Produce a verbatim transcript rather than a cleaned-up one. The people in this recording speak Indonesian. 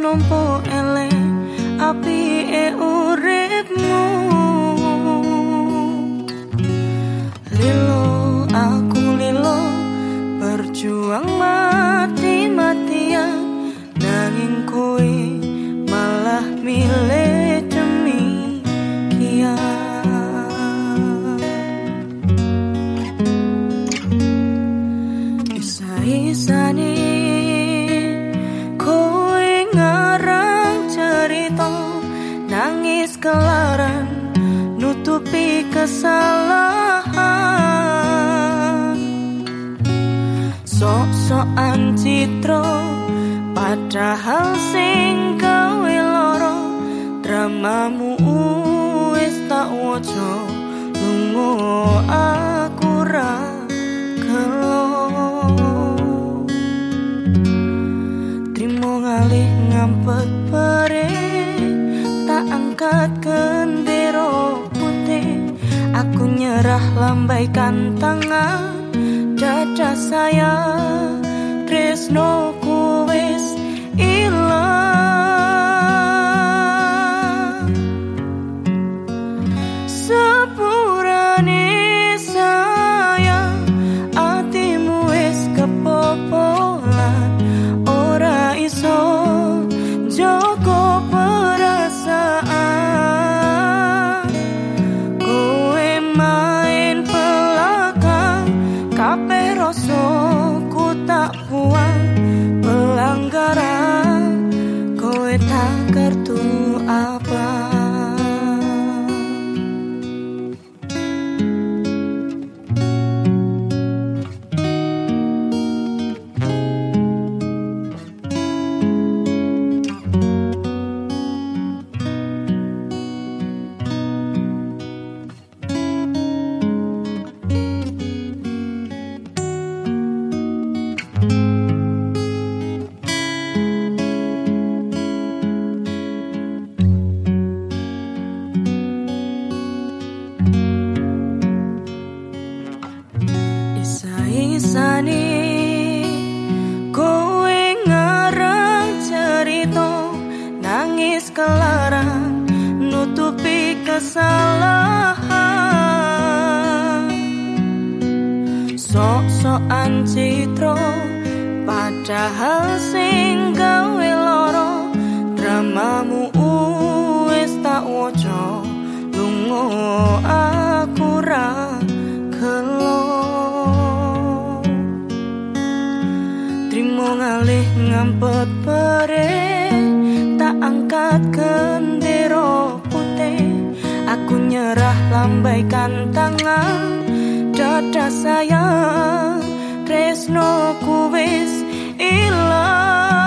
nompo elek apike uripmu. Lilo aku lilo berjuang mati-matian, nanging kowe malah milih demikian. Isa-isane kowe ngarang cerita, nangis kelaran nutupi kesalahan. Sok-sokan citra padahal sing gawe lara, dramamu wis tak waca, lunga aku ra gelo. Trimo ngalih ngampet pere, tak angkat gendera putih. Aku nyerah lambaikan tangan, dada saya tresnoku wis ilang. Sepurane sayang, atimu wis kepopolan, ora iso joko perasaan. Kowe main pelakang, kabeh rasaku tak buang. Pelanggaran kowe tak kertu apa. Isa-isane kowe ngarang cerita, nangis kelaran nutupi kesalahan. Sok-sokan citra padahal sing gawe lara, dramamu wis tak waca, lunga aku ra gelo. Trimo ngalih ngampet pere, tak angkat gendera putih. Aku nyerah lambaikan tangan, dada sayang tresnoku wis ilang.